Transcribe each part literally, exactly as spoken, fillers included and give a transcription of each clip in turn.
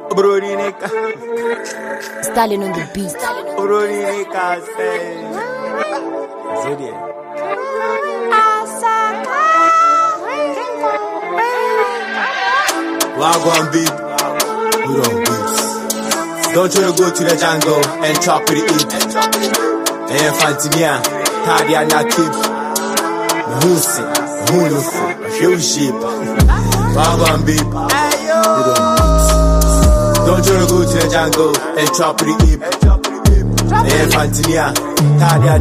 Brodinica. Stalin on the beat. Brodinica say. Zedie. Wagwan beat. We don't beat. Don't try to go to the jungle and chop it eat. And Fantinia, Tadia Nakib. Husi, Hulufu, Few sheep. Wagwan beat. We don't beat. Don't try to go to the jungle and chop it eat. And Fantinia, Tadia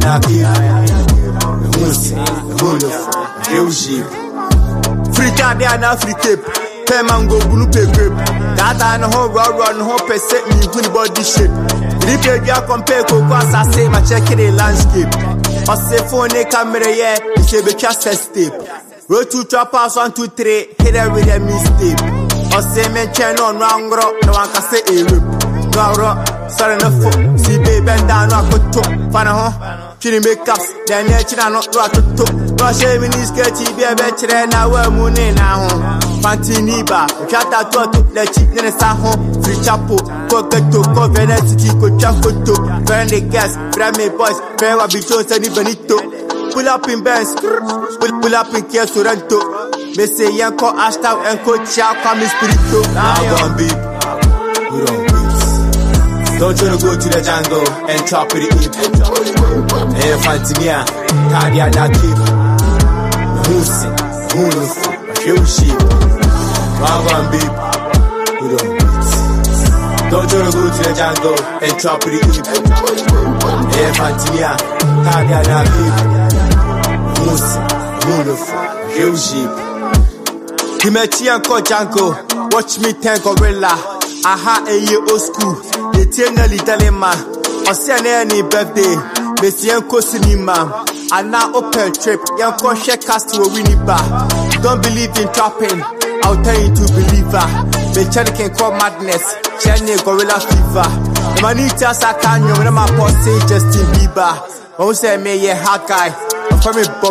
Nakib. Husi, Hulufu, Few sheep. Free Tadia na free tape. Pay mango blue pay grape. That I know raw run home per set me good body shape. Replay ya compare cocoa as I say my check in the landscape. I say phone a camera yeah, it's a big test tape. Road to trap house one two three, hit it with a mistake. I say me chain on round rock, no one can say a whip. No rock, sorry no foot. See baby bend down no good top. Fana huh? Chini makeups, then yeah china not right to top. No shame in his sketchy be a better than I wear moon now. Fantiniba, Chata to the cheap in a home, free chapo, coqueto, covenant, go chacoto, friendly gas, friendly boys, fair habitos and Benito. Pull up in Benz, pull, pull up in Kia Sorrento. Messe Yanko, Ashtown, and Coach Chow, come in Spirito. Now, one beep, we don't beat. Don't try to go to the jungle and chop it eat. And Fantinia, Tadia Nakib, Husi, Hulufu, Few sheep. Wagwan beep, we don't beat. Don't try to go to the jungle and chop it eat. And Fantinia, Tadia Nakib, Husi, Hulufu, Few sheep. Kimechi and Ko Janko, watch me ten gorilla. Aha, a year old school. The tenally dilemma. Or send any birthday. Messi Yanko cinema. And now open trip. Yanko share cast to a winning bar. Don't believe in trapping. I'll tell you to believer. The channel can call madness. Channel gorilla fever. The manita sakanyo. When my boss say Justin Bieber. Who say me a hard guy. For me Bob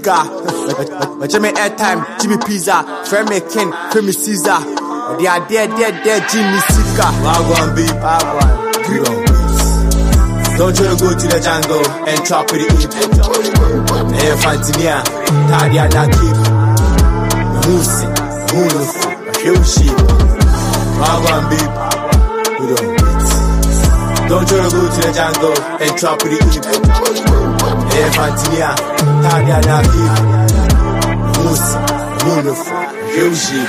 Seger. But Jimmy airtime. Jimmy Pizza. Friend me Ken. Friend me Caesar. They are dead, dead, dead, Jimmy Sika. Wagwan beep, Wagwan, we don't beat. Don't try to go to the jungle and chop it eat. And Fantinia, Tadia Nakib, Husi, Hulufu, Few sheep. Wagwan beep, we don't beat. Don't try to go to the jungle and chop it eat. And Fantinia, Tadia Nakib, Husi, Hulufu, Few sheep.